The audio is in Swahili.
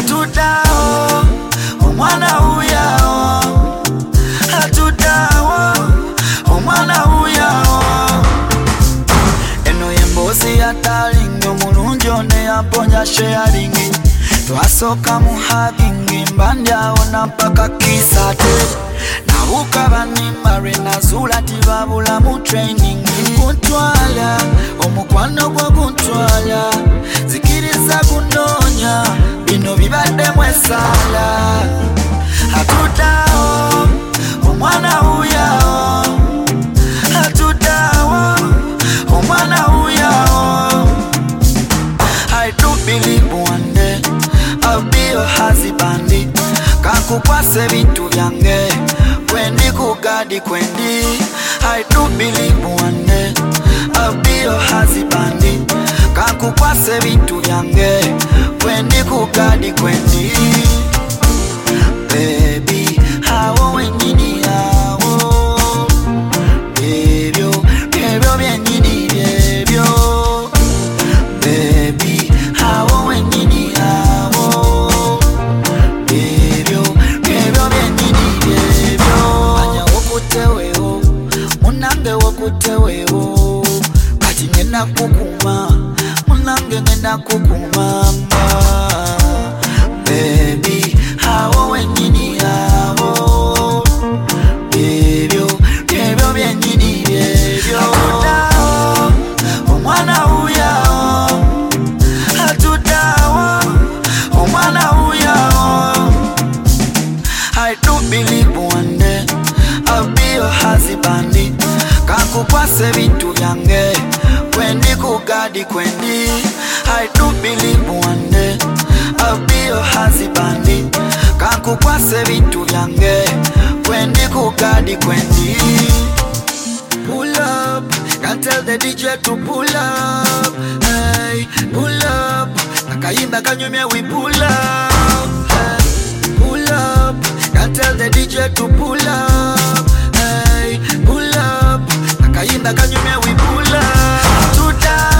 Hatutao omwana uyao, hatutao omwana uyao. Eno yembozi ya darling omulungi one yamponya sharing. Twasoka mu hugging mbandya ona mpaka kisate. Nabuka banimba rena zula tibabula mu training. Kuntwala omukwano gwo kuntwala, zikiriza kunonya bino bibadde mwesala. Hatutao omwana uyao, hatutao omwana uyao. I do believe one day I'll be your husband. Kakukwase bintu byange kwendi kugadi kwendi. I do believe one day I'll be your husband. Kakukwase bintu byange kwendi kugadi kwendi. Baby, hawo wenyini hawo, bebyo, bebyo byenyini bebyo. Baby, hawo wenyini hawo, bebyo, bebyo byenyini bebyo. Anya wokuteweho, munange wokuteweho, kati ngenda kukuma, munange ngenda kukumamba. Baby, hawo wenyini hawo, bebyo, bebyo byenyini bebyo. Hatutao omwana uyao, hatutao omwana uyao. I do believe one day I'll be your husband. Kakukwase bintu byange kwendi kugadi kwendi. I do believe one day I'll be your husband. Kakukwase bintu byange kwendi kugadi kwendi. Pull up, can't tell the DJ to pull up. Hey, pull up, nakayimba kanyumye we pull up. Hey, pull up, can't tell the DJ to pull up. Hey, pull up, nakayimba kanyumye we pull up. Hatutao